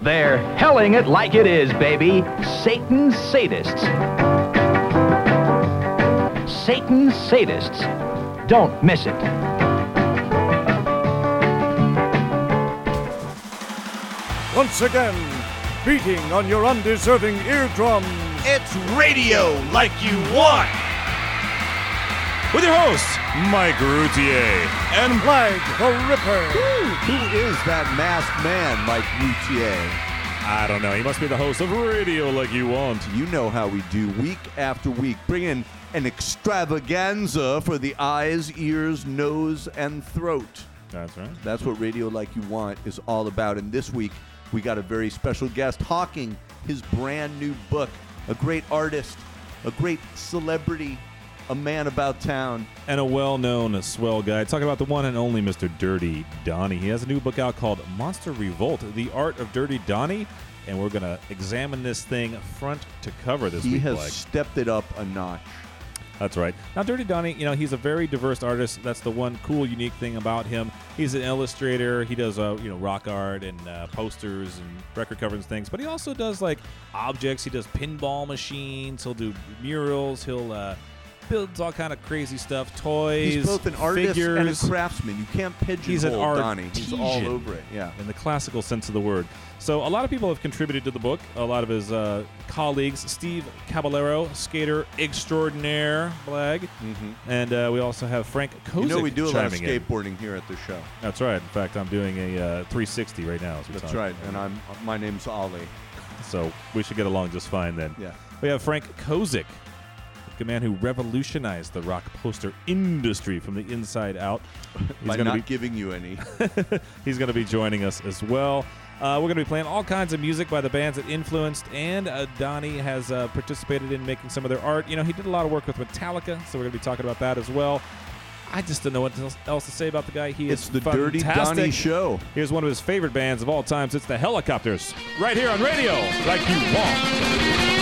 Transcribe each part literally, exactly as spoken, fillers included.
They're helling it like it is, baby. Satan's Sadists. Satan's Sadists. Don't miss it. Once again, beating on your undeserving eardrums. It's Radio Like You Want. With your hosts, Mike Routier And Flag the Ripper. Who is that masked man, Mike Routier? I don't know. He must be the host of Radio Like You Want. You know how we do week after week. Bring in an extravaganza for the eyes, ears, nose, and throat. That's right. That's what Radio Like You Want is all about. And this week, we got a very special guest hawking his brand new book. A great artist, a great celebrity, a man about town. And a well-known swell guy. Talking about the one and only Mister Dirty Donnie. He has a new book out called Monster Revolt, The Art of Dirty Donnie. And we're going to examine this thing front to cover this he week. He has Blake. stepped it up a notch. That's right. Now, Dirty Donnie, you know, he's a very diverse artist. That's the one cool, unique thing about him. He's an illustrator. He does, uh, you know, rock art and uh, posters and record covers and things. But he also does, like, objects. He does pinball machines. He'll do murals. He'll uh, build all kind of crazy stuff, toys, He's both an artist figures. and a craftsman. You can't pigeonhole He's an Donnie. He's all artisan. over it, yeah. In the classical sense of the word. So a lot of people have contributed to the book. A lot of his uh, colleagues, Steve Caballero, skater extraordinaire, Blag, Mm-hmm. and uh, we also have Frank Kozik. You know we do a lot of chiming in. skateboarding here at the show. That's right. In fact, I'm doing a uh, three sixty right now. as we That's talk. right, and I'm my name's Ollie. So we should get along just fine then. Yeah. We have Frank Kozik, the man who revolutionized the rock poster industry from the inside out. He's By gonna not be, giving you any. He's going to be joining us as well. Uh, we're going to be playing all kinds of music by the bands that influenced, and uh, Donnie has uh, participated in making some of their art. You know, he did a lot of work with Metallica, so we're going to be talking about that as well. I just don't know what else to say about the guy. He It's is the fantastic. Dirty Donnie Show. Here's one of his favorite bands of all times. It's the Helicopters, right here on Radio Like You Want.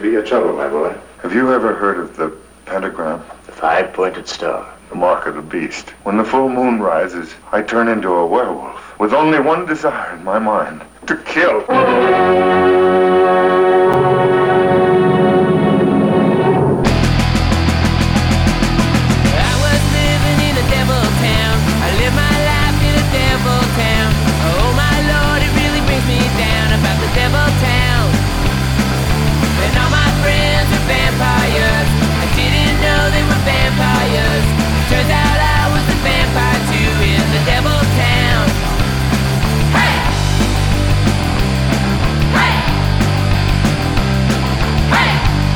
be your trouble, my boy? Have you ever heard of the pentagram? The five-pointed star. The mark of the beast. When the full moon rises, I turn into a werewolf with only one desire in my mind: to kill. Turns out I was the vampire too in the devil town. Hey! Hey! Hey!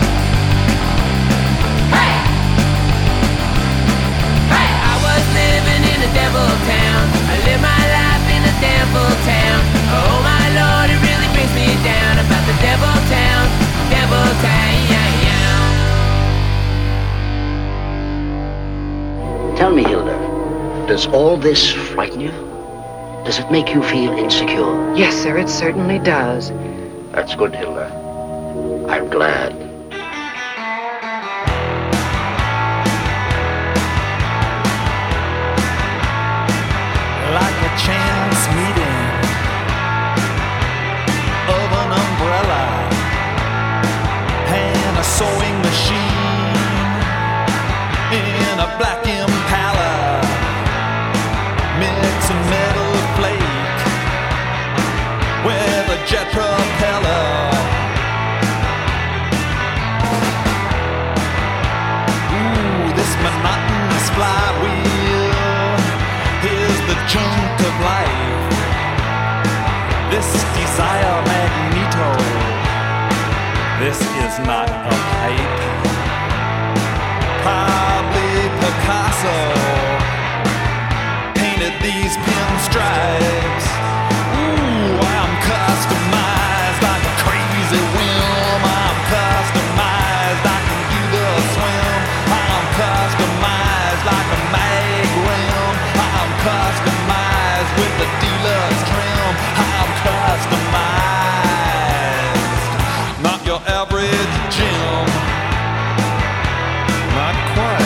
Hey! Hey! I was living in the devil town. I lived my life in the devil town. Oh my Lord, it really brings me down about the devil town. Devil town, yeah, yeah. Tell me, Hilda, does all this frighten you? Does it make you feel insecure? Yes, sir, it certainly does. That's good, Hilda. I'm glad. Like a chance meeting of an umbrella and a sewing machine in a black Impala, mix a metal flake with a jet propeller. Ooh, this monotonous flywheel is the junk of life. This desire magneto, this is not a pipe. Probably Picasso painted these pinstripes. Ooh, I'm customized like a crazy whim. I'm customized, I can do the swim. I'm customized like a mag rim. I'm customized with the deluxe trim. I'm customized, not your average gym. Not quite.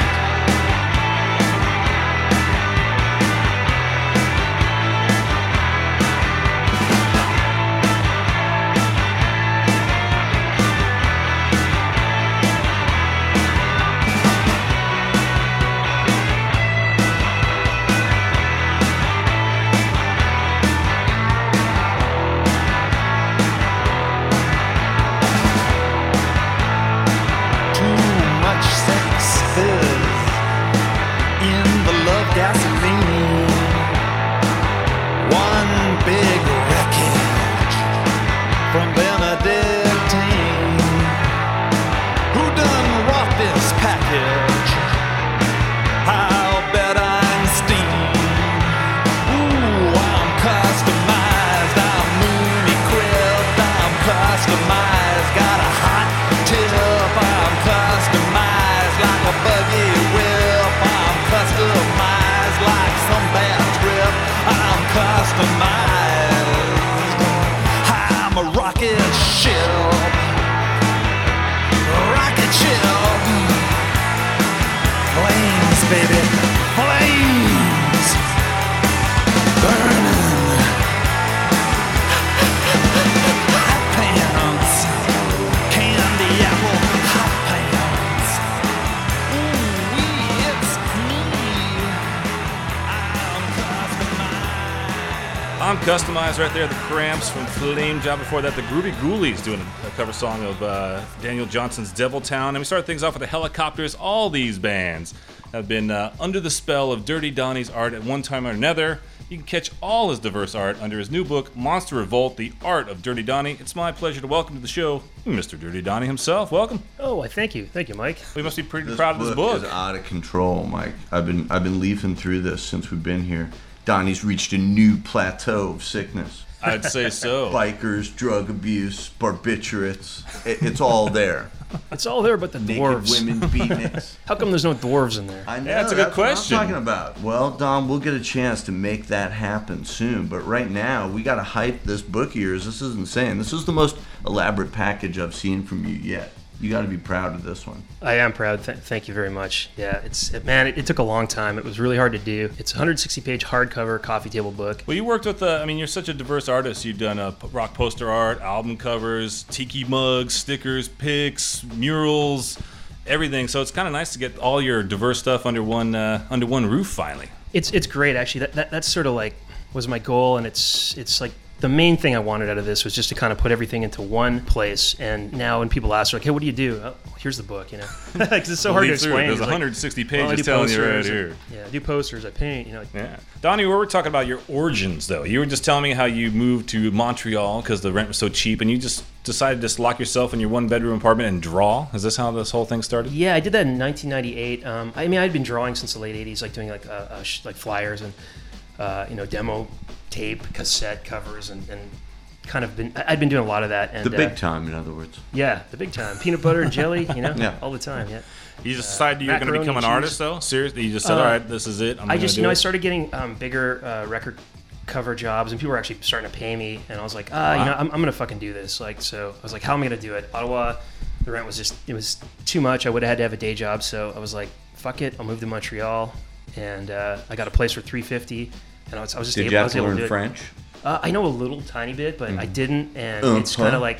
Customized right there, the Cramps from Flame Job. Before that, the Groovy Ghoulies doing a, a cover song of uh, Daniel Johnson's Devil Town. And we started things off with the Helicopters. All these bands have been uh, under the spell of Dirty Donnie's art at one time or another. You can catch all his diverse art under his new book, Monster Revolt, The Art of Dirty Donnie. It's my pleasure to welcome to the show Mister Dirty Donnie himself. Welcome. Oh, I thank you. Thank you, Mike. We must be pretty This proud of this book. Is out of control, Mike. I've been I've been leafing through this since we've been here. Donnie's reached a new plateau of sickness. I'd say so. Bikers, drug abuse, barbiturates. It, it's all there. It's all there but the Naked dwarves. women, beatniks. How come there's no dwarves in there? I know. Yeah, that's a good what question. I'm talking about. Well, Don, we'll get a chance to make that happen soon. But right now, we got to hype this book of yours. This is insane. This is the most elaborate package I've seen from you yet. You got to be proud of this one. I am proud. Th- thank you very much. Yeah, it's it, man. It, it took a long time. It was really hard to do. It's a one hundred sixty page hardcover coffee table book. Well, you worked with. Uh, I mean, you're such a diverse artist. You've done uh, rock poster art, album covers, tiki mugs, stickers, pics, murals, everything. So it's kind of nice to get all your diverse stuff under one uh, under one roof finally. It's it's great actually. That, that that's sort of like was my goal, and it's it's like. The main thing I wanted out of this was just to kind of put everything into one place. And now when people ask, like, hey, what do you do? Oh, here's the book, you know. Because it's so hard to explain. There's like, one hundred sixty pages well, telling you right and, here. Yeah, I do posters, I paint, you know. Yeah. Donnie, we were talking about your origins, though. You were just telling me how you moved to Montreal because the rent was so cheap, and you just decided to just lock yourself in your one-bedroom apartment and draw. Is this how this whole thing started? Yeah, I did that in nineteen ninety-eight. Um, I mean, I'd been drawing since the late eighties, like doing like uh, uh, sh- like flyers and, uh, you know, demo tape, cassette covers, and, and kind of been I'd been doing a lot of that. And the big uh, time, in other words. Yeah, the big time. Peanut butter and jelly, you know, yeah. all the time. Yeah. You just decided you were going to become an cheese. artist, though. Seriously, you just said, Uh, "All right, this is it." I'm I gonna just do you know it. I started getting um, bigger uh, record cover jobs, and people were actually starting to pay me, and I was like, ah, Wow. you know, I'm, I'm gonna fucking do this. Like, so I was like, how am I gonna do it? Ottawa, the rent was just it was too much. I would have had to have a day job, so I was like, fuck it, I'll move to Montreal, and uh, I got a place for three fifty, and I was, I was just Did able, you I have was to able learn to do it. French? Uh, I know a little tiny bit, but Mm. I didn't, and Uh, it's kind huh? of like,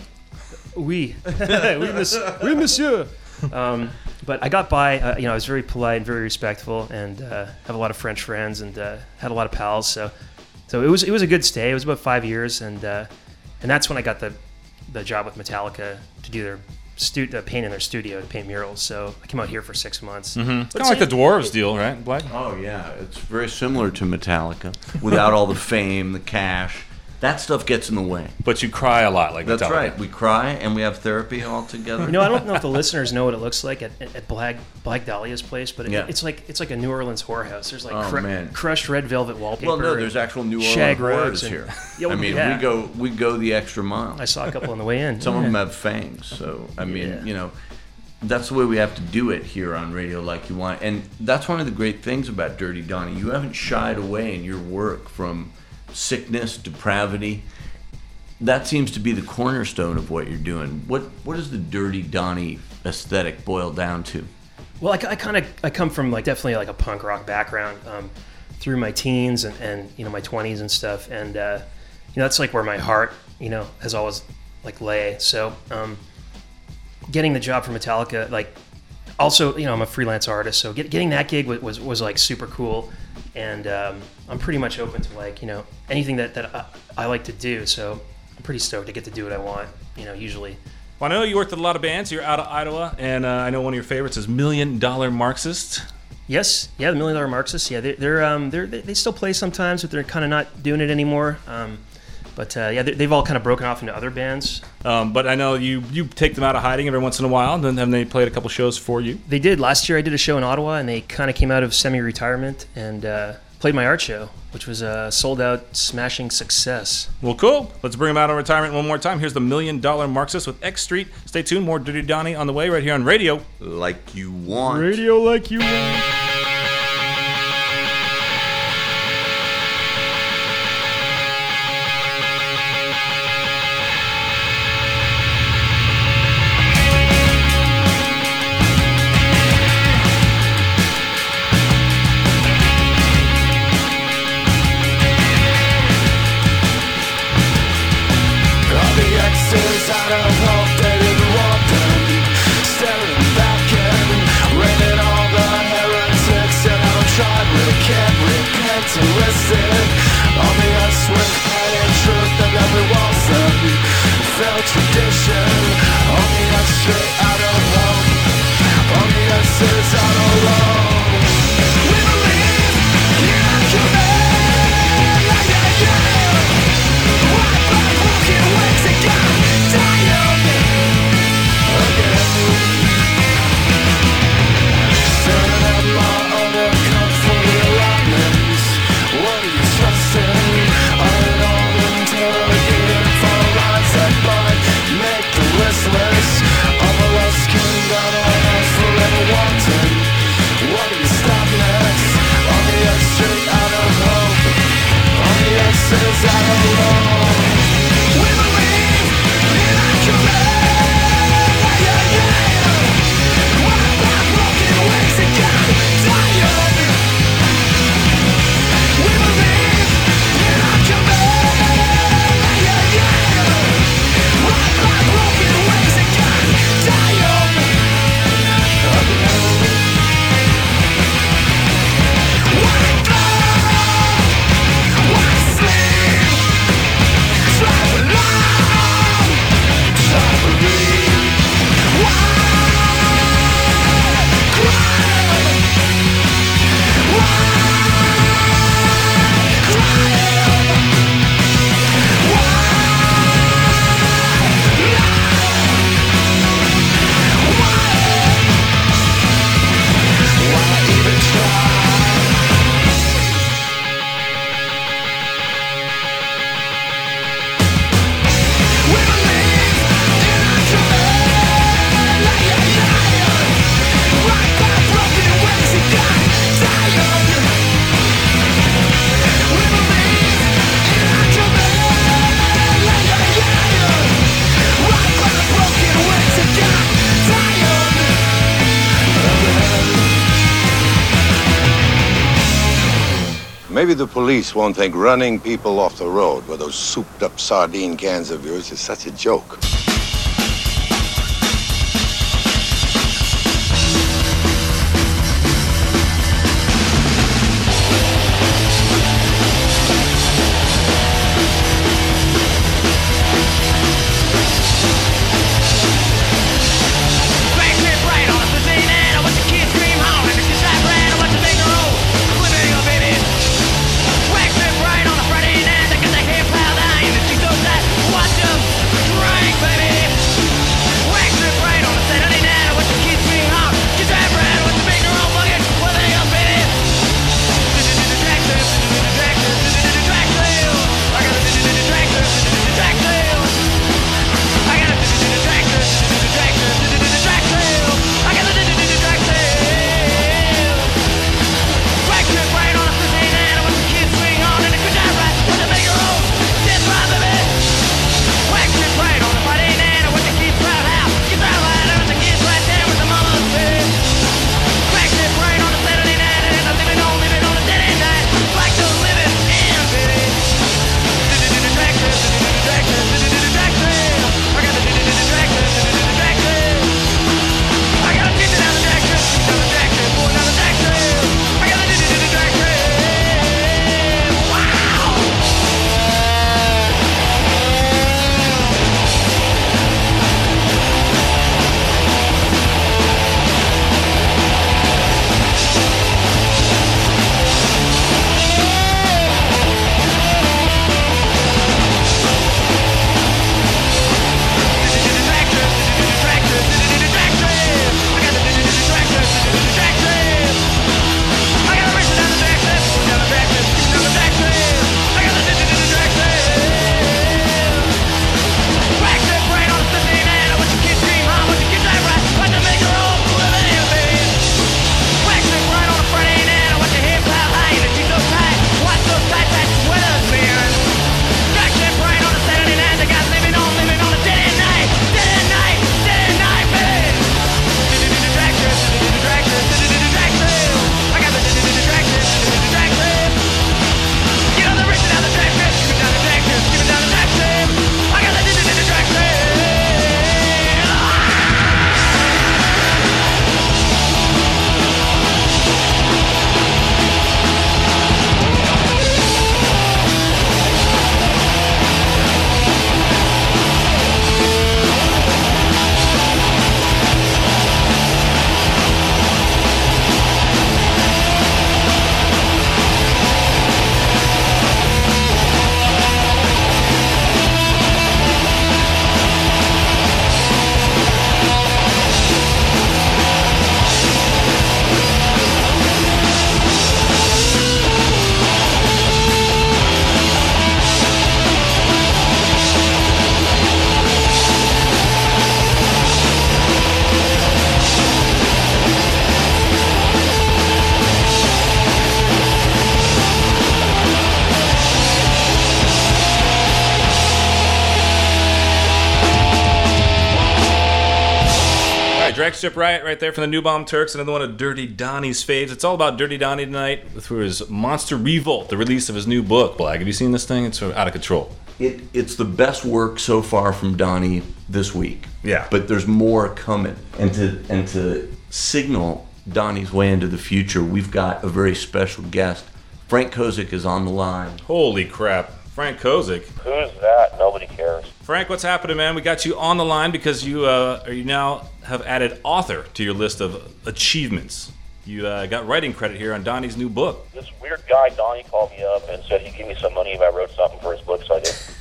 oui, oui, monsieur, oui, monsieur. Um, but I got by. Uh, you know, I was very polite and very respectful, and uh, have a lot of French friends, and uh, had a lot of pals. So, so it was it was a good stay. It was about five years, and uh, and that's when I got the the job with Metallica to do their stu- uh, paint in their studio to paint murals. So I came out here for six months. Mm-hmm. It's But kind of like see, the Dwarves deal, right, Black? Oh, yeah. It's very similar to Metallica. Without all the fame, the cash. That stuff gets in the way. But you cry a lot like That's Metallica. right. We cry and we have therapy all together. You know, I don't know if the listeners know what it looks like at, at Black Black Dahlia's place, but it, Yeah. it's like it's like a New Orleans whorehouse. There's like Oh, cru- man. crushed red velvet wallpaper. Well, no, and there's actual New Orleans shag whores rugs and- here. Yeah, I well, mean, yeah. we go we go the extra mile. I saw a couple on the way in. Some of Yeah. them have fangs, so I mean, Yeah. you know, that's the way we have to do it here on Radio Like You Want, and that's one of the great things about Dirty Donnie. You haven't shied away in your work from sickness, depravity. That seems to be the cornerstone of what you're doing. What what does the Dirty Donnie aesthetic boil down to? Well, I, I kind of I come from like definitely like a punk rock background um, through my teens and, and you know my twenties and stuff, and uh, you know that's like where my heart you know has always like lay. So um, getting the job for Metallica, like also you know I'm a freelance artist, so get, getting that gig was, was was like super cool, and um, I'm pretty much open to like you know anything that that I, I like to do. So I'm pretty stoked to get to do what I want. You know, usually. Well, I know you worked with a lot of bands. You're out of Ottawa, and uh, I know one of your favorites is Million Dollar Marxist. Yes, yeah, the Million Dollar Marxists. Yeah, they're, they're um they're they still play sometimes, but they're kind of not doing it anymore. Um, but uh, yeah, they've all kind of broken off into other bands. Um, but I know you you take them out of hiding every once in a while. And then have they played a couple shows for you? They did last year. I did a show in Ottawa, and they kind of came out of semi-retirement and uh, played my art show, which was a sold-out, smashing success. Well, cool. Let's bring them out of retirement one more time. Here's the Million Dollar Marxist with X Street. Stay tuned. More Dirty Donnie on the way right here on Radio Like You Want. Radio Like You Want. All the exes out of hope, they didn't want them. Staring back and raining all the heretics. And I'll try, recant, repent and listen. All the us with pride and truth that never wants them. Failed tradition. All the us straight out of hope. All the exes out alone. We believe in our command. Yeah, yeah, yeah. What by walking ways and God tired again. Staring at my other comfort allotments. What are you trusting? Are it all interrogated for lines that bind? Make the listless. All of us can down on us forever wanting. Maybe the police won't think running people off the road with those souped-up sardine cans of yours is such a joke. Dragstrip Riot right there from the New Bomb Turks, another one of Dirty Donnie's faves. It's all about Dirty Donnie tonight through his Monster Revolt, the release of his new book. Blag, have you seen this thing? It's out of control. It, it's the best work so far from Donnie this week. Yeah. But there's more coming. And to and to signal Donnie's way into the future, we've got a very special guest. Frank Kozik is on the line. Holy crap. Frank Kozik. Who's that? Nobody cares. Frank, what's happening, man? We got you on the line because you uh, you now have added author to your list of achievements. You uh, got writing credit here on Donnie's new book. This weird guy, Donnie, called me up and said he'd give me some money if I wrote something for his book, so I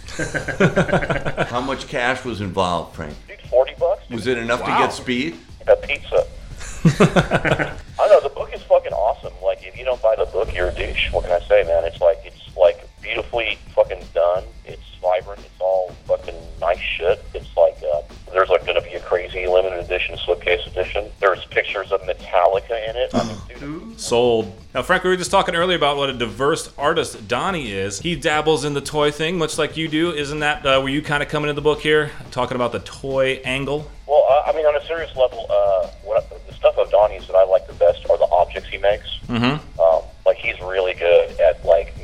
did. How much cash was involved, Frank? Dude, forty bucks. Was it enough Wow. to get speed? A pizza. I don't know, the book is fucking awesome. Like, if you don't buy the book, you're a douche. What can I say, man? It's like, it's like beautifully fucking done. It's vibrant. It's all fucking nice shit. It's like, uh, there's like going to be a crazy limited edition, slipcase edition. There's pictures of Metallica in it. I mean, dude. Sold. Now, Frank, we were just talking earlier about what a diverse artist Donnie is. He dabbles in the toy thing, much like you do. Isn't that uh, where you kind of come into the book here, talking about the toy angle? Well, uh, I mean, on a serious level, uh, what the stuff of Donnie's that I like the best are the objects he makes. Mm-hmm. Um, like, he's really good at, like,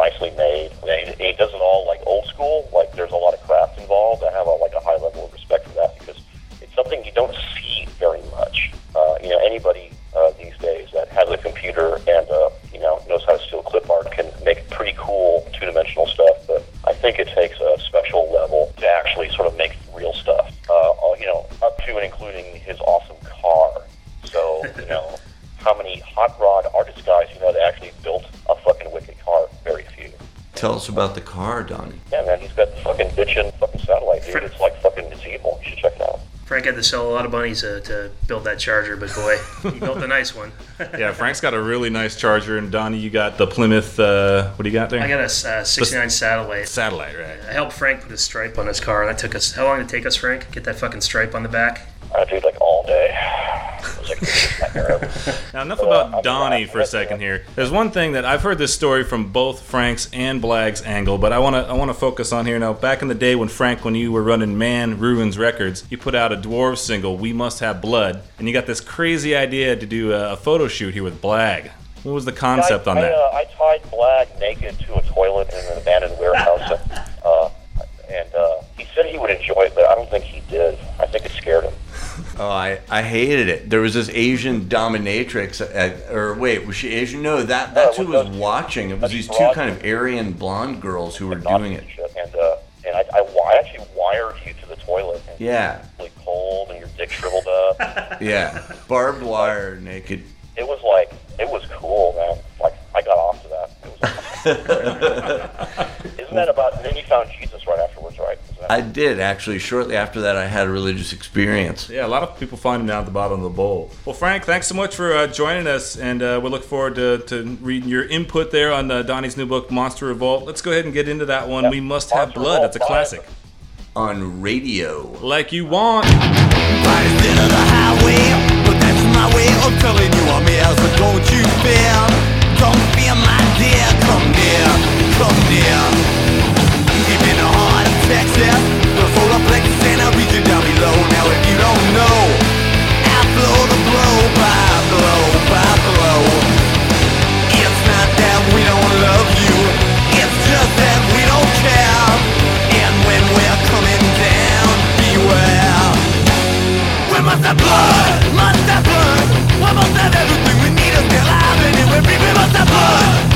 nicely made. And he, he does it all like old school. Like there's a lot of craft involved. I have a, like a high level of respect for that because it's something you don't see very much. Uh, you know, anybody uh, these days that has a computer and uh, you know knows how to steal clip art can make pretty cool two-dimensional stuff. But I think it takes a special level to actually sort of make real stuff. Uh, you know, up to and including his awesome car. So you know, how many hot rod artist guys you know that actually built a fucking wicked car? Very few. Tell us about the car, Donnie. Yeah, man, he's got the fucking bitchin' fucking satellite, dude. It's like fucking, it's evil. You should check it out. Frank had to sell a lot of bunnies uh, to build that Charger, but boy, he built a nice one. Yeah, Frank's got a really nice Charger, and Donnie, you got the Plymouth. Uh, what do you got there? I got a uh, sixty-nine Satellite. Satellite, right? I helped Frank put a stripe on his car. That took us. How long did it take us, Frank? Get that fucking stripe on the back. I do like all day. It was like, now enough about Donnie for a second here. There's one thing that I've heard this story from both Frank's and Blag's angle, but I want to I want to focus on here now. Back in the day when Frank, when you were running Man Ruins Records, you put out a Dwarves single, "We Must Have Blood," and you got this crazy idea to do a, a photo shoot here with Blag. What was the concept I, on I, that? Uh, I tied Blag naked to a toilet in an abandoned warehouse, and, uh, and uh, he said he would enjoy it, but I don't think he did. I think it scared him. Oh, I, I hated it. There was this Asian dominatrix, at, or wait, was she Asian? No, that that's who was watching. It was these two kind of Aryan blonde girls who were doing it. And uh, and I, I, I actually wired you to the toilet. And Yeah. Really cold, and your dick shriveled up. Yeah, barbed wire, naked. It was like, it was cool, man. Like, I got off to that. It was Isn't that about, and then you found Jesus right afterwards, right? I did, actually. Shortly after that, I had a religious experience. Yeah, a lot of people find him down at the bottom of the bowl. Well, Frank, thanks so much for uh, joining us, and uh, we look forward to, to reading your input there on uh, Donnie's new book, Monster Revolt. Let's go ahead and get into that one. We Must Have Blood. That's a classic. On radio. Like you want. Right instead of the highway, but that's my way of telling you I'm here, so don't you fear. Don't fear, my dear. Come near, come near. Deep in the heart of Texas, the solar plexus and a region down below. Now if you don't know, I blow the blow by blow by blow. It's not that we don't love you, it's just that we don't care. And when we're coming down, beware. We must have blood, must have blood. We must have everything we need to stay alive, and if we we must have blood.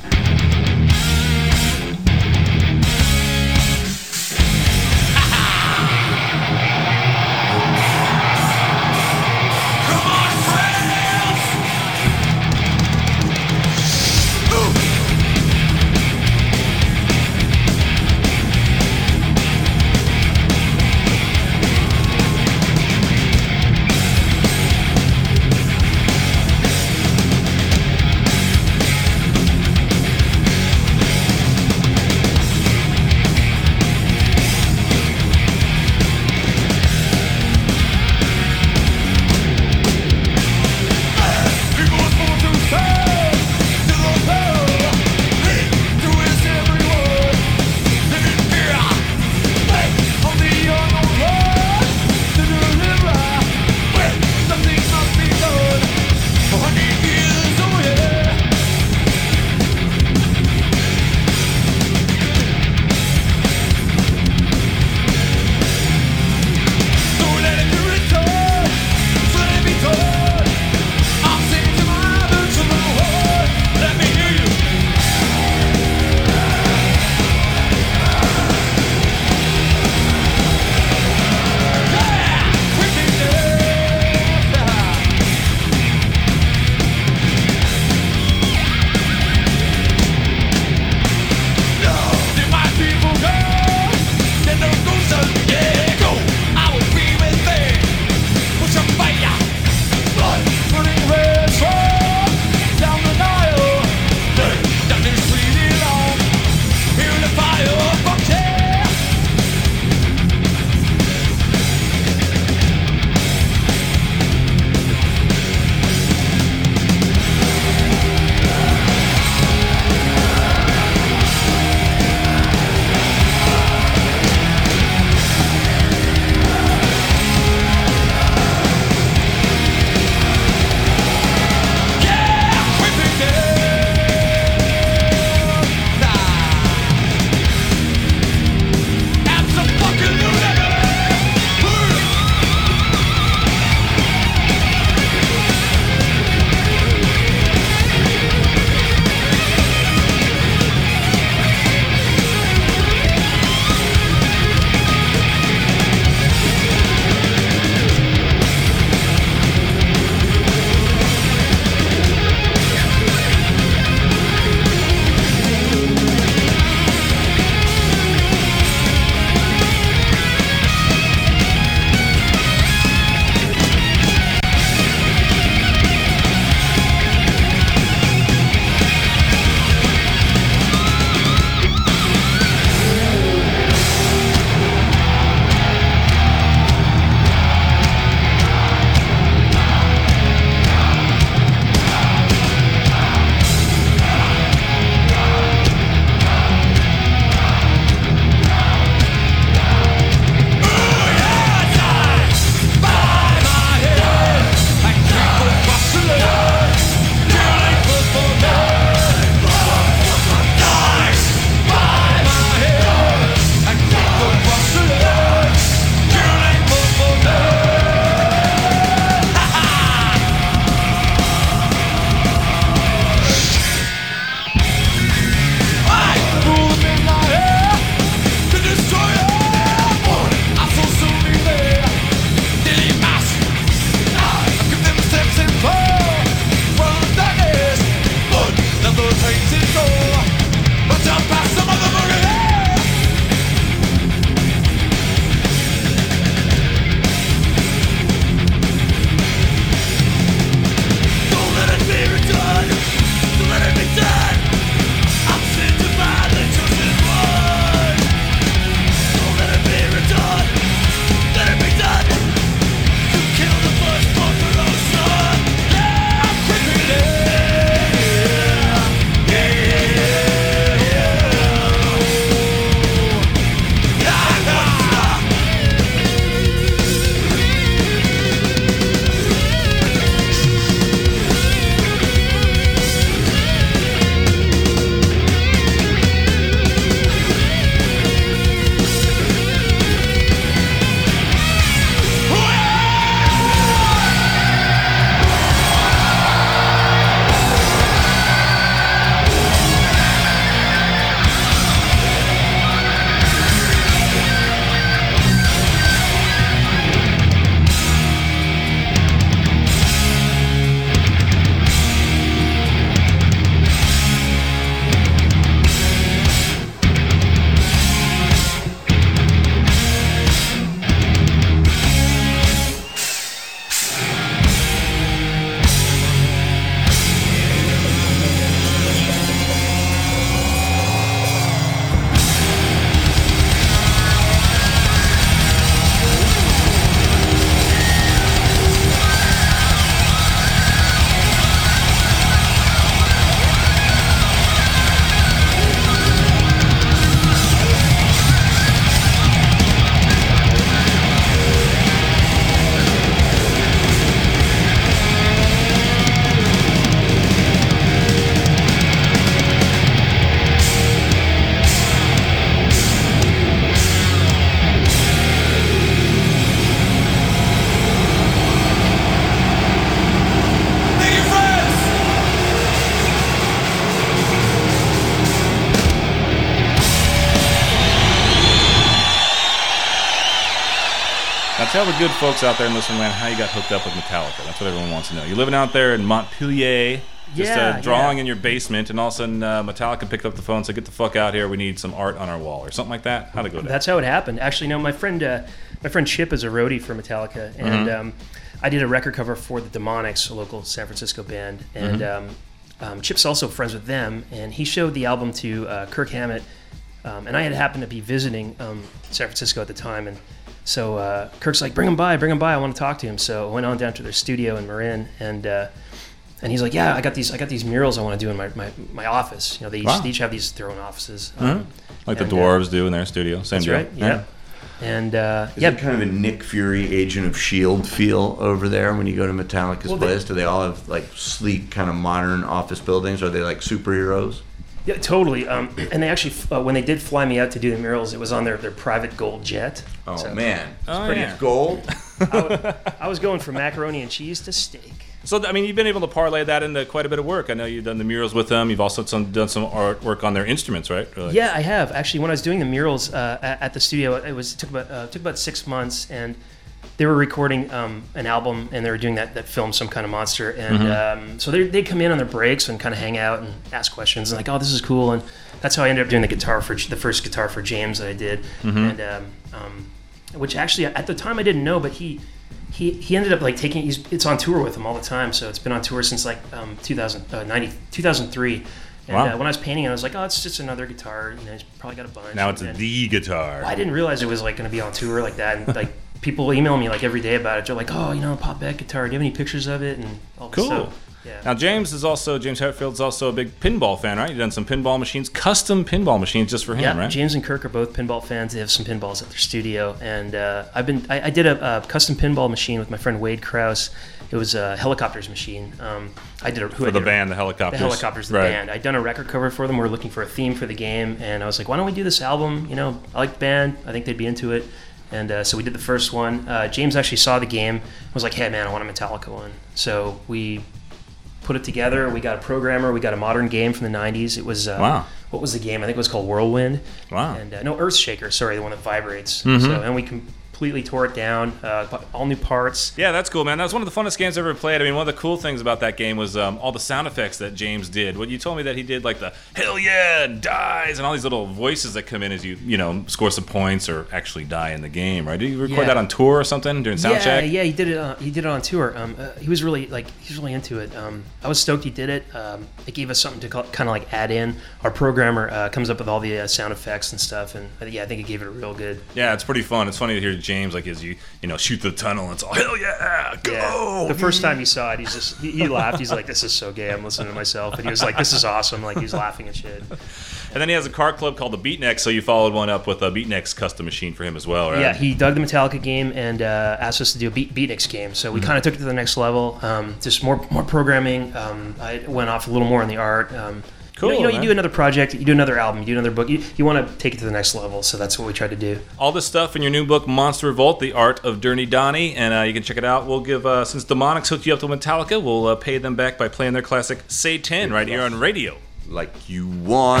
tell the good folks out there in listening land how you got hooked up with Metallica. That's what everyone wants to know. You're living out there in Montpelier, just Yeah, uh, drawing yeah. in your basement, and all of a sudden uh, Metallica picked up the phone and said, "Get the fuck out here. We need some art on our wall," or something like that. How'd it go down? That's how it happened. Actually, no, my friend, uh, my friend Chip is a roadie for Metallica, and Mhm. um, I did a record cover for the Demonics, a local San Francisco band, and Mhm. um, um, Chip's also friends with them, and he showed the album to uh, Kirk Hammett, um, and I had happened to be visiting um, San Francisco at the time, and so uh, Kirk's like, "Bring him by, bring him by. I want to talk to him." So I went on down to their studio in Marin, and uh, and he's like, "Yeah, I got these, I got these murals I want to do in my, my, my office. You know, they each, Wow. they each have these their own offices, Mhm. um, Like the and, uh, dwarves do in their studio. Same That's deal. right. Yeah. And uh, Is yeah, it kind of a Nick Fury, Agent of S H I E L D feel over there when you go to Metallica's Well, they- place? Do they all have like sleek, kind of modern office buildings? Are they like superheroes? Yeah, totally. Um, and they actually, uh, when they did fly me out to do the murals, it was on their, their private gold jet. Oh So- man, Oh, pretty yeah. gold. I, w- I was going from macaroni and cheese to steak. So, I mean, you've been able to parlay that into quite a bit of work. I know you've done the murals with them. You've also some, done some artwork on their instruments, right? Or like- Yeah, I have actually. When I was doing the murals uh, at, at the studio, it was it took about uh, took about six months, and they were recording um, an album, and they were doing that that film, Some Kind of Monster, and Mhm. um, so they they come in on their breaks and kind of hang out and ask questions, and like, oh, this is cool, and that's how I ended up doing the guitar for the first guitar for James that I did, Mhm. and um, um, which actually at the time I didn't know, but he. He, he ended up like taking he's it's on tour with him all the time, so it's been on tour since like um, two thousand, uh, ninety, two thousand three. And Wow. uh, when I was painting it, I was like, oh, it's just another guitar. You know, he's probably got a bunch. Now it's And- the guitar. well, I didn't realize it was like going to be on tour like that, and like people email me like every day about it. They're like, "Oh, you know, Pop Beck guitar. Do you have any pictures of it?" And all this Cool. stuff. Yeah. Now James is also James Hetfield's also a big pinball fan, right? You've done some pinball machines, custom pinball machines just for him, yeah, right? James and Kirk are both pinball fans. They have some pinballs at their studio, and uh, I've been I, I did a, a custom pinball machine with my friend Wade Krause. It was a helicopters machine. Um, I did a, who For I the did a- band, the Helicopters. The helicopters, the Right. band. I'd done a record cover for them. We were looking for a theme for the game, and I was like, "Why don't we do this album? You know, I like the band. I think they'd be into it." And uh, so we did the first one. Uh, James actually saw the game and was like, "Hey, man, I want a Metallica one." So we put it together. We got a programmer. We got a modern game from the nineties. It was uh, Wow. What was the game? I think it was called Whirlwind. Wow. And uh, no, Earthshaker. Sorry, the one that vibrates. Mhm. So and we completely tore it down. Uh, all new parts. Yeah, that's cool, man. That was one of the funnest games I ever played. I mean, one of the cool things about that game was um, all the sound effects that James did. What you told me that he did, like the hell yeah, dies, and all these little voices that come in as you, you know, score some points or actually die in the game, right? Did you record Yeah. that on tour or something during sound yeah, check? Yeah, he did it. Uh, he did it on tour. Um, uh, he was really like he was really into it. Um, I was stoked he did it. Um, it gave us something to kind of like add in. Our programmer uh, comes up with all the uh, sound effects and stuff, and uh, yeah, I think it gave it a real good. Yeah, it's pretty fun. It's funny to hear James like as you, you know, shoot the tunnel. And it's all hell yeah, go. Yeah. The first time he saw it, he's just he, he laughed. He's like, "This is so gay." I'm listening to myself, and he was like, "This is awesome." Like he was laughing and shit. And then he has a car club called the Beatniks, so you followed one up with a Beatniks custom machine for him as well, right? Yeah, he dug the Metallica game and uh, asked us to do a Beat Beatniks game. So we Mhm. kind of took it to the next level. Um, just more more programming. Um, I went off a little more in the art. Um, Cool, You know, you, know, you man. do another project, you do another album, you do another book. You, you want to take it to the next level. So that's what we tried to do. All this stuff in your new book, Monster Revolt: The Art of Dirty Donnie, and uh, you can check it out. We'll give uh, since Demonics hooked you up to Metallica, we'll uh, pay them back by playing their classic "Say ten" right here on radio. Like you want.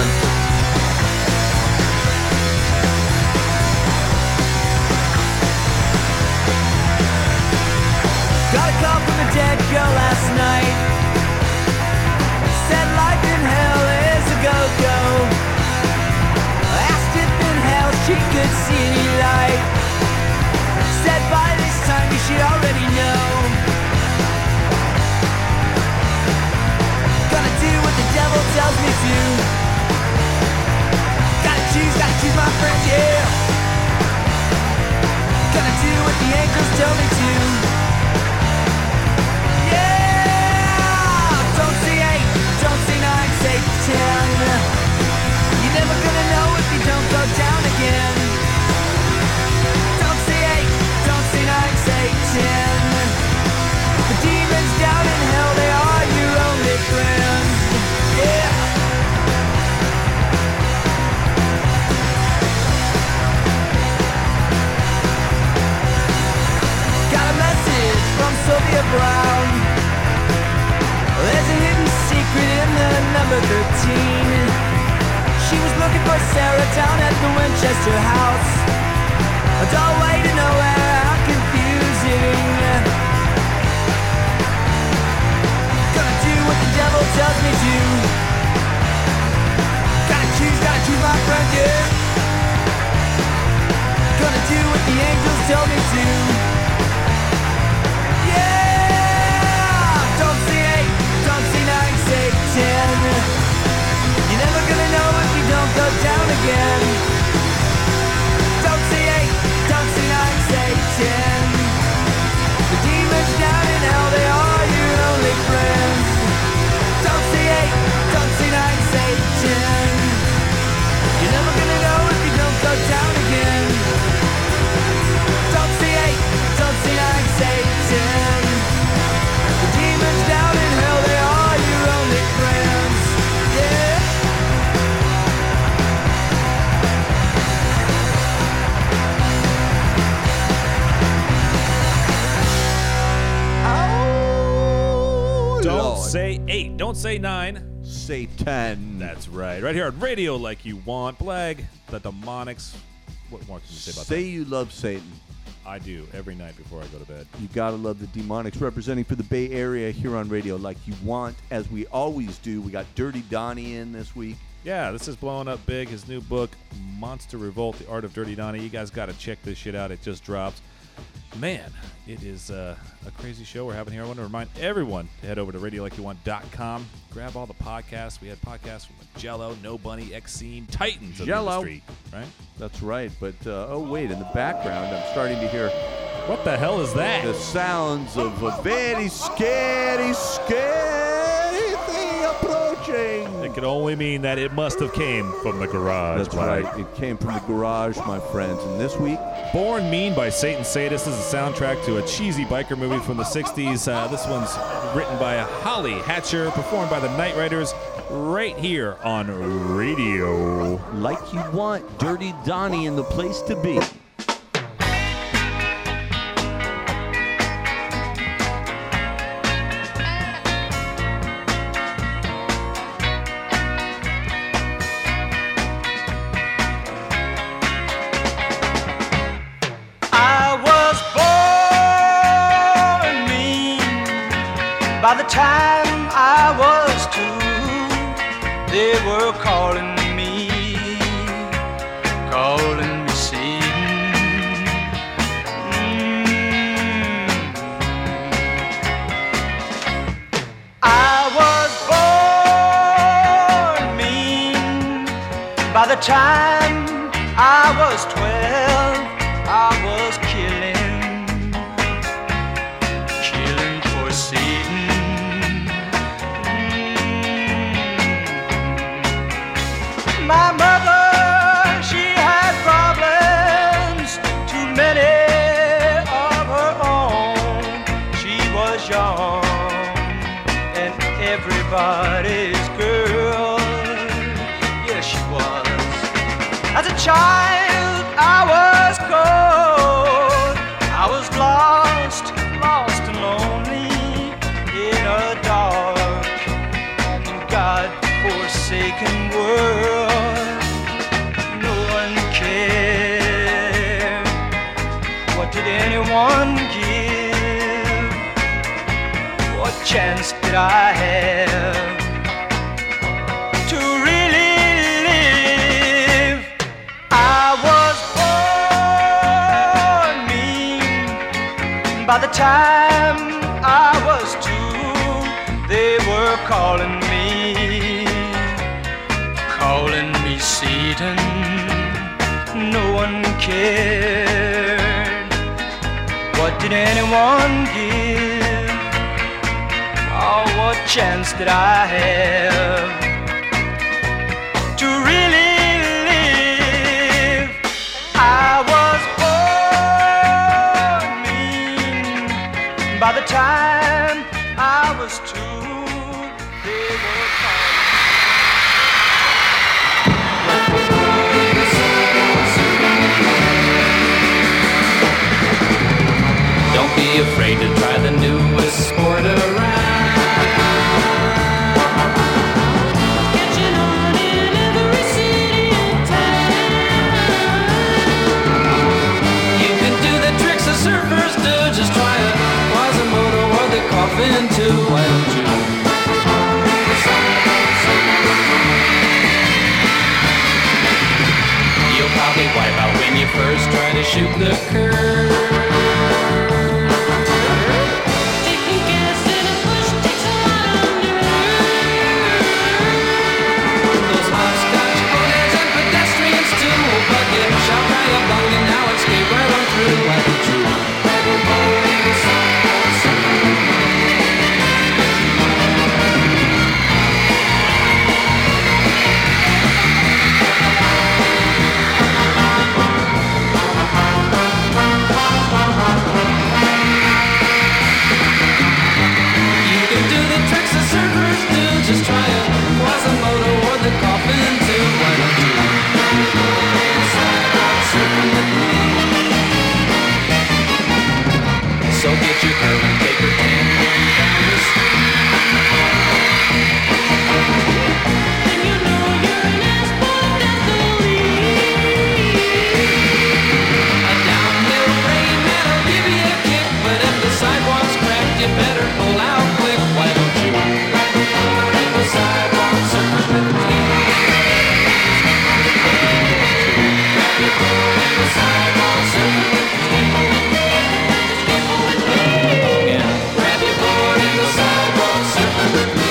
Got a call from a dead girl last night. Said life in hell is a go-go. Asked if in hell she could see any light. Said by this time you should already know. Gonna do what the devil tells me to. Gotta choose, gotta choose my friends, yeah. Gonna do what the angels tell me to. You're never gonna know if you don't go down again. Don't say eight, don't say nine, say ten. The demons down in hell, they are your only friends. Yeah. Got a message from Sylvia Brown. There's a hidden secret in the number thirteen. She was looking for Sarah down at the Winchester house. A doorway to nowhere, how confused. tells me to. Gotta choose, gotta choose my friend, yeah. Gonna do what the angels tell me to. Yeah! Don't see eight, don't see nine, say ten. You're never gonna know if you don't go down again. Don't see eight, don't see nine, say ten. The demons down in hell, they are your only friends. Don't see eight, don't see nine, say ten. You're never gonna know if you don't go down again. Don't see eight, don't see nine, say ten. The demons down in hell, they are your only friends. Yeah. Don't Lord. say eight. Don't say nine. Say ten. That's right. Right here on Radio Like You Want. Blag, the Demonics. What more can you say about Say that? you love Satan. I do every night before I go to bed. You gotta love the Demonics representing for the Bay Area here on Radio Like You Want. As we always do, we got Dirty Donnie in this week. Yeah, this is blowing up big. His new book, Monster Revolt, The Art of Dirty Donnie. You guys got to check this shit out. It just drops. Man, it is uh, a crazy show we're having here. I want to remind everyone to head over to radio like you want dot com. Grab all the podcasts. We had podcasts from Jello, No Bunny, X-Scene, Titans of Jello. the industry, right? That's right. But, uh, oh, wait, in the background, I'm starting to hear What the hell is that? the sounds of a very scary, scary thing approaching. It could only mean that it must have came from the garage. That's Blag. right. It came from the garage, my friends. And this week, Born Mean by Satan Sadist is a soundtrack to a cheesy biker movie from the sixties. Uh, this one's written by Holly Hatcher, performed by the Night Riders, right here on Radio. Like You Want, Dirty Donnie in the place to be. I was born mean. By the time I was two, they were calling me, calling me Satan. Mm. I was born mean. By the time I was twelve, I was killing, killing for Satan. Mm. My mother, she had problems, too many of her own. She was young and everybody's girl. Yes, she was. As a child, I was cold. I was lost, lost and lonely in a dark and God-forsaken world. No one cared. What did anyone give? What chance did I have to really live? I was born mean. By the time I was two, they were calling me, calling me Satan. No one cared. What did anyone give? Oh, what chance did I have to really live? I was born mean. By the time I was two, they were calling. Don't be afraid to try the newest sport around. shoot the curve. Taking gas in a bush takes a lot of nerve. Those hopscotch ponies and pedestrians too, but get shot by a bung and now escape right on through. Why don't you grab a boat in the sidewalk surfing with me? Just try it, Quasimodo or the coffin too. Why don't you go sidewalk surfing with me? So get your curve and paper can going down the street. And you know you're an ass but athlete. A downhill rain that'll give you a kick, but if the sidewalk's cracked, you better pull out quick. Why don't you sidewalk surfing with me? Grab your board and the sidewalk surfing with me. Yeah, grab your board and the sidewalk surfing with me.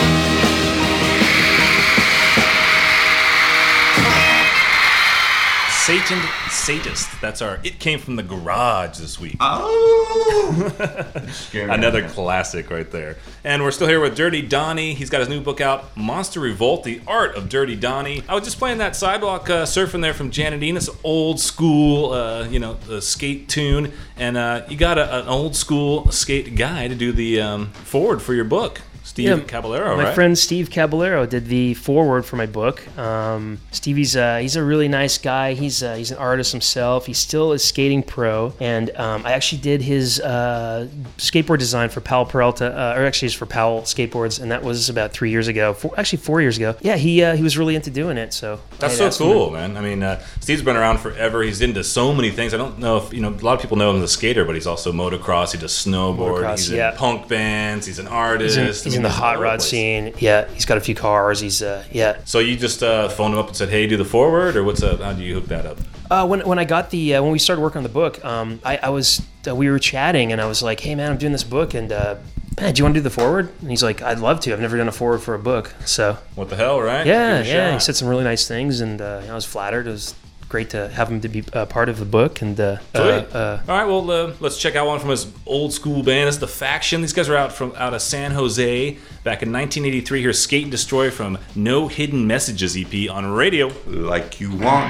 Satan Sadist. That's our It Came From the Garage this week. Oh! Another classic right there. And we're still here with Dirty Donnie. He's got his new book out, Monster Revolt, The Art of Dirty Donnie. I was just playing that sidewalk uh, surfing there from Janet Dean. It's old school, uh, you know, the skate tune. And uh, you got a, an old school skate guy to do the um, forward for your book. Steve Yeah, Caballero, my right? friend Steve Caballero did the foreword for my book. Um, Stevie's uh, he's a really nice guy. He's uh, he's an artist himself. He still is skating pro, and um, I actually did his uh, skateboard design for Powell Peralta, uh, or actually it's for Powell Skateboards, and that was about three years ago. Four, actually, four years ago. Yeah, he uh, he was really into doing it. So That's I so him. cool, man. I mean, uh, Steve's been around forever. He's into so many things. I don't know if, you know, a lot of people know him as a skater, but he's also motocross. He does snowboard. Motocross, he's yeah. in punk bands. He's an artist. He's in, I he's mean, in the he's all hot over rod the place. scene. Yeah, he's got a few cars. He's uh, yeah. So you just uh, phoned him up and said, "Hey, do the forward," or what's up? How do you hook that up? Uh, when when I got the uh, when we started working on the book, um, I, I was uh, we were chatting and I was like, "Hey man, I'm doing this book and uh, man, do you want to do the forward?" And he's like, "I'd love to. I've never done a forward for a book." So What the hell, right? yeah, Give it a yeah. He shot. said some really nice things and uh, I was flattered. It was great to have him to be uh, part of the book and uh, Sweet. uh, uh, All right, well, uh, let's check out one from his old school band. It's The Faction. These guys are out from out of San Jose back in nineteen eighty-three. Here's Skate and Destroy from No Hidden Messages E P on radio. Like you want.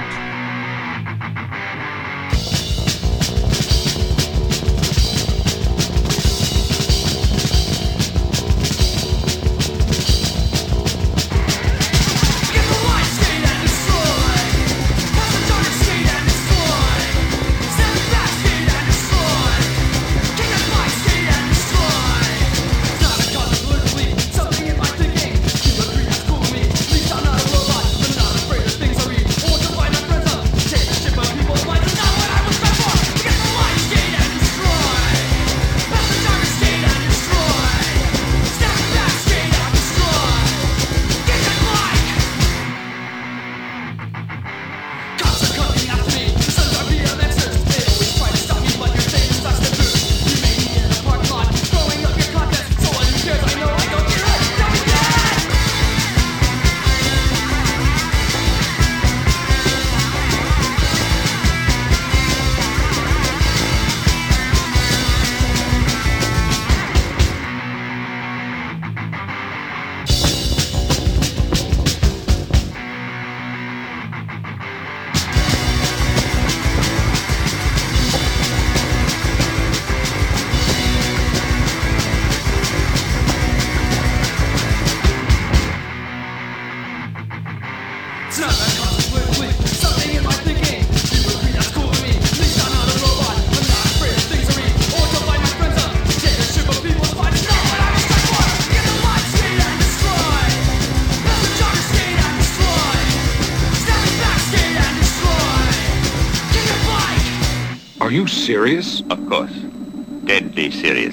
Are you serious? Of course. Deadly serious.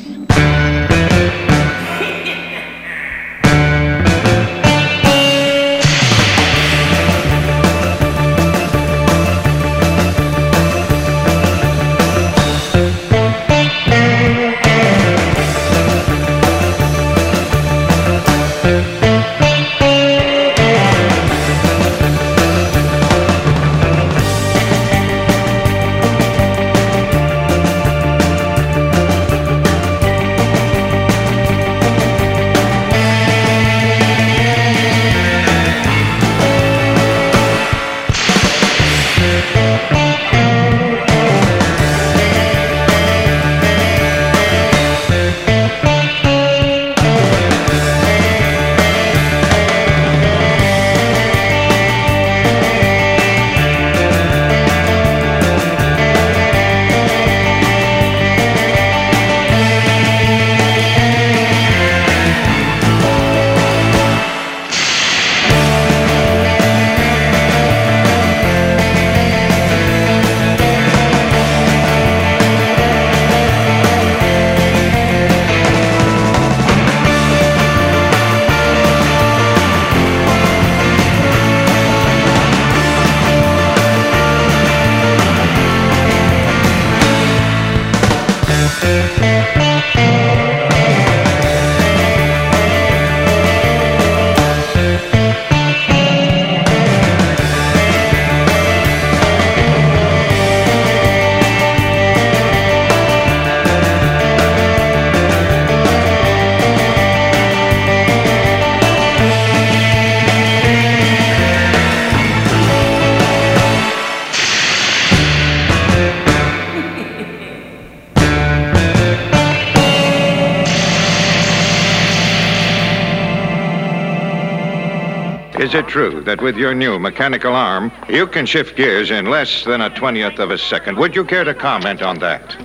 Is it true that with your new mechanical arm, you can shift gears in less than a twentieth of a second? Would you care to comment on that?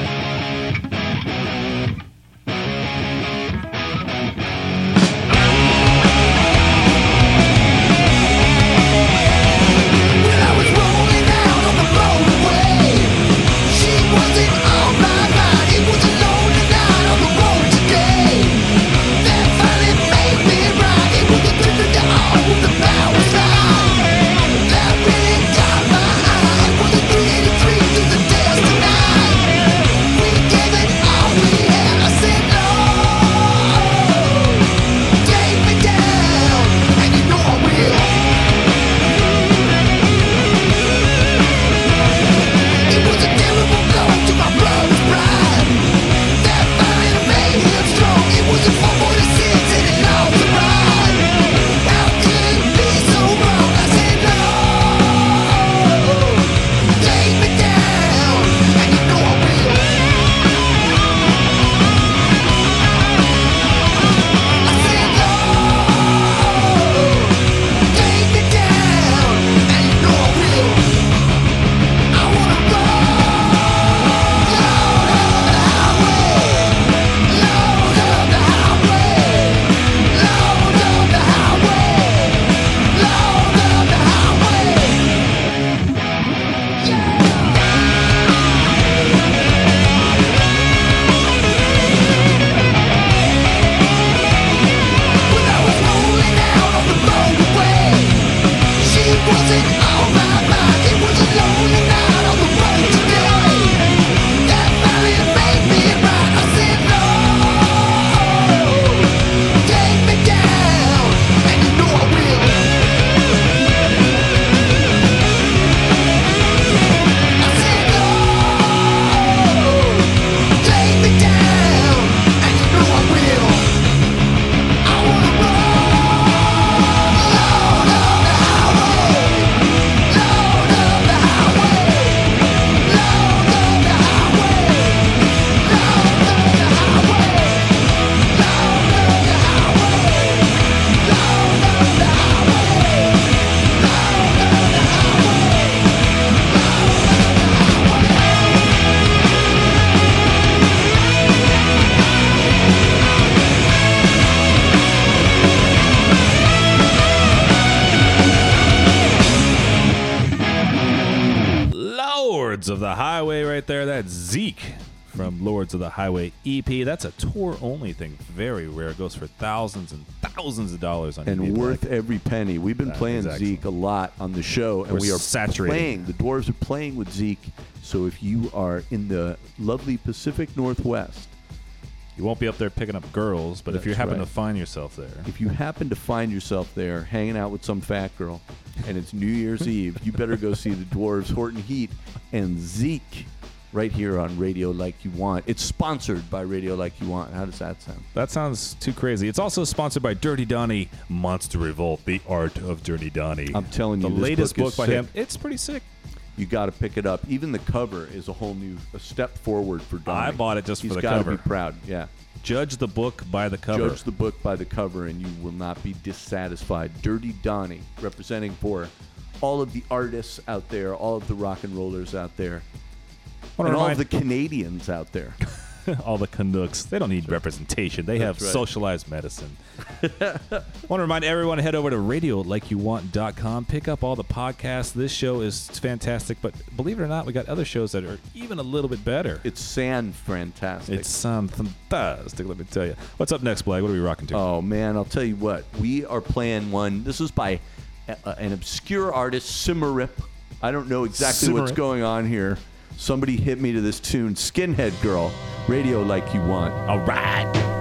Of the Highway right there. That's Zeke from Lords of the Highway E P. That's a tour-only thing. Very rare. It goes for thousands and thousands of dollars on and E P worth Black. every penny. We've been That playing is excellent. Zeke a lot on the show, and We're we are saturated. playing. The Dwarves are playing with Zeke. So if you are in the lovely Pacific Northwest, you won't be up there picking up girls, but if you That's happen right. to find yourself there, if you happen to find yourself there hanging out with some fat girl, and it's New Year's Eve, you better go see the Dwarves, Horton Heat, and Zeke right here on Radio Like You Want. It's sponsored by Radio Like You Want. How does that sound? that sounds too crazy. It's also sponsored by Dirty Donnie, Monster Revolt, The Art of Dirty Donnie. I'm telling you, the this latest book book, is by sick. him. It's pretty sick. You got to pick it up. Even the cover is a whole new a step forward for Donnie. I bought it just He's for the gotta cover. be proud. Yeah. Judge the book by the cover. Judge the book by the cover, and you will not be dissatisfied. Dirty Donnie, representing for all of the artists out there, all of the rock and rollers out there, Wanna and all of remind- the Canadians out there. All the Canucks. They don't need representation. They have That's right. socialized medicine. Want to remind everyone to head over to radio like you want dot com. Pick up all the podcasts. This show is fantastic, but believe it or not, we got other shows that are even a little bit better. It's san fantastic. It's um, fantastic, let me tell you. What's up next, Blake? What are we rocking to? Oh, man, I'll tell you what. We are playing one. This is by a, an obscure artist, Simmerip. I don't know exactly what's Simmerip. going on here. Somebody hit me to this tune, Skinhead Girl, Radio Like You Want. All right.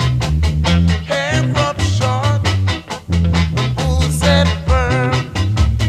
Short, boots that burn.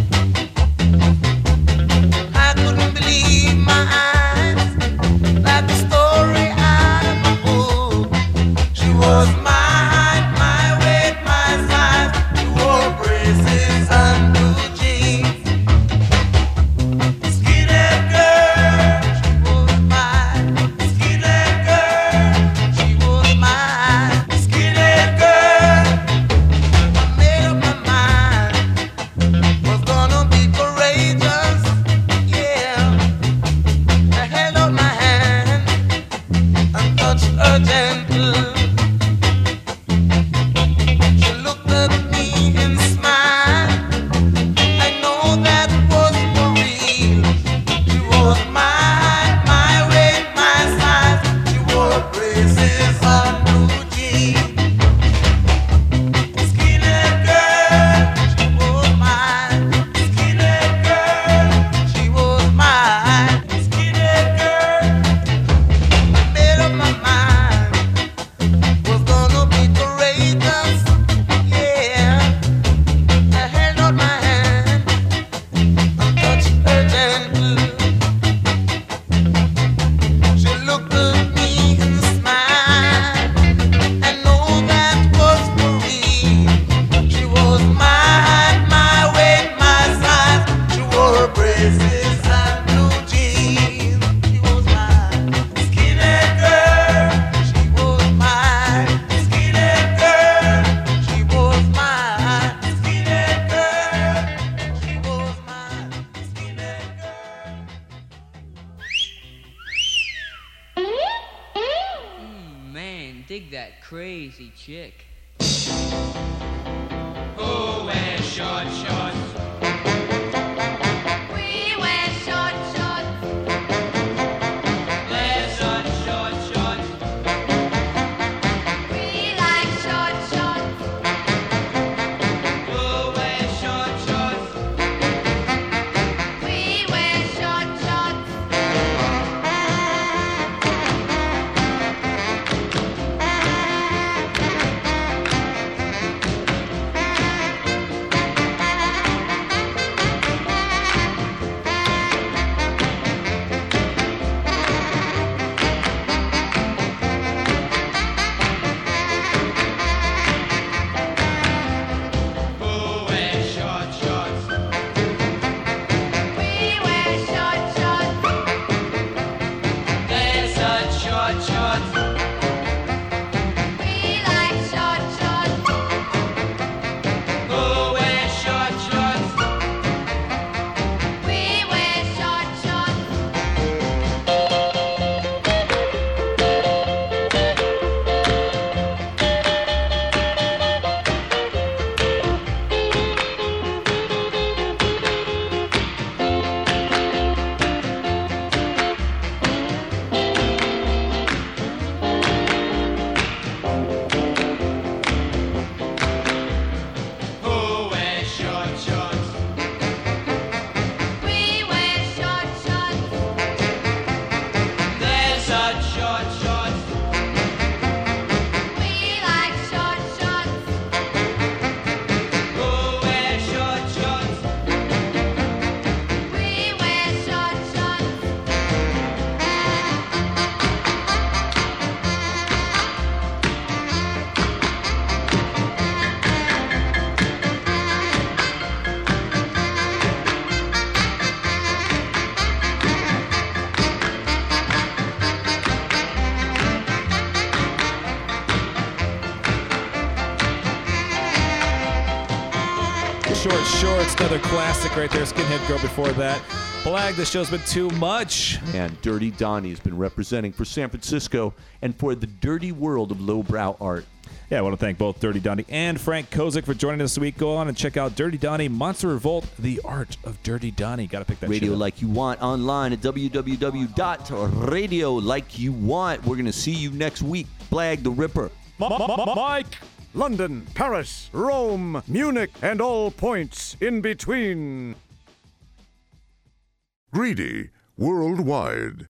dig that crazy chick. Who wears short shorts? We wear short shorts. There's such short shorts. We like short shorts. Who wears short shorts? We wear short shorts. Who wears short shorts? We wear short shorts. There's such short shorts. We like short shorts. Who wears short shorts? We wear short shorts. Who wears short shorts? We wear short shorts. There's such short shorts. We like short shorts. Who wears short shorts? We wear short shorts. Short Shorts, another classic right there. Skinhead Girl before that. Blag, this show's been too much. And Dirty Donnie has been representing for San Francisco and for the dirty world of lowbrow art. Yeah, I want to thank both Dirty Donnie and Frank Kozik for joining us this week. Go on and check out Dirty Donnie, Monster Revolt, The Art of Dirty Donnie. Got to pick that Radio shit up. Like You Want online at w w w dot radio like you want. We're going to see you next week. Blag the Ripper. Mike. London, Paris, Rome, Munich, and all points in between. Greedy worldwide.